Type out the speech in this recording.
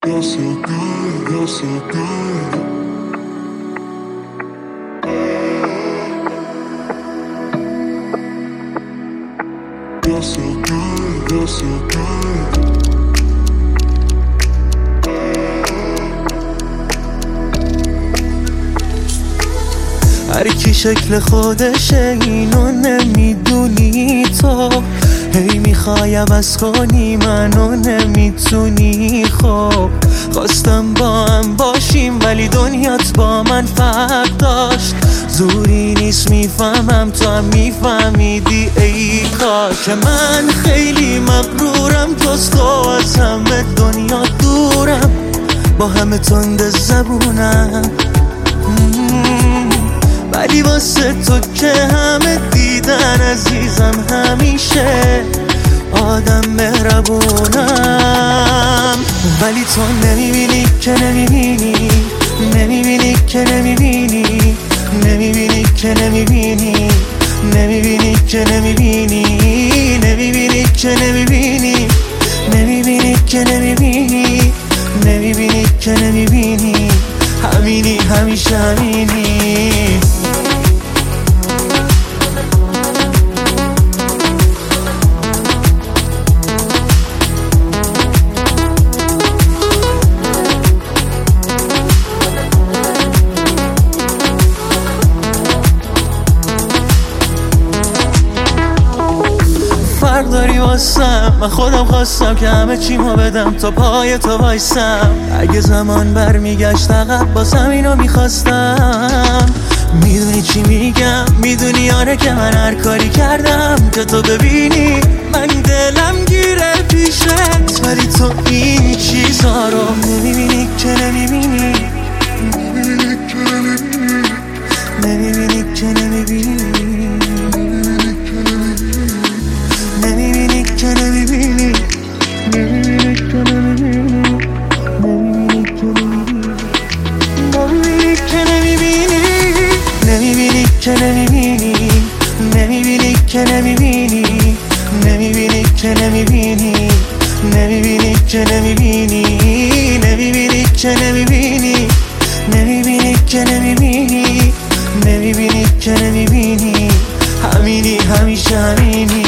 You're so good, you're so good. You're so good, you're so good. هر کی شکل خودشه اینو نمیدونی تو، هی میخوای عوض کنی منو نمیتونی. خب خواستم با هم باشیم ولی دنیات با من فرق داشت. زوری نیست میفهمم تو هم میفهمیدی ای کاش. که من خیلی مغرورم جز تو از همه دنیا دورم، با همه تند زبونم ولی واسه تو که همه دیدن عزیزم همیشه آدم مهربونم. ولی تو نمیبینی که نمیبینی، نمیبینی که نمیبینی، نمیبینی که نمیبینی، نمیبینی که نمیبینی، نمیبینی که نمیبینی، نمیبینی که نمیبینی، نمیبینی که نمیبینی. همینی همیشه همینی. فرق داری واسم، من خودم خواستم که همه چیمو بدم تا پای تو وایسم. اگه زمان برمیگشت عقب بازم اینو میخواستم. میدونی چی میگم، میدونی آره که من هر کاری کردم که تو ببینی من دلم گیره پیشت، ولی تو این چیزا رو نمیبینی که نمیبینی، نمیبینی که نمیبینی، نمیبینی که نمیبینی، نمیبینی که نمیبینی، نمیبینی که نمیبینی، نمیبینی که نمیبینی، نمیبینی که نمیبینی، نمیبینی که نمیبینی، نمیبینی که نمیبینی، نمیبینی که نمیبینی، نمیبینی که نمیبینی، نمیبینی که نمیبینی. همینی همیشه همینی.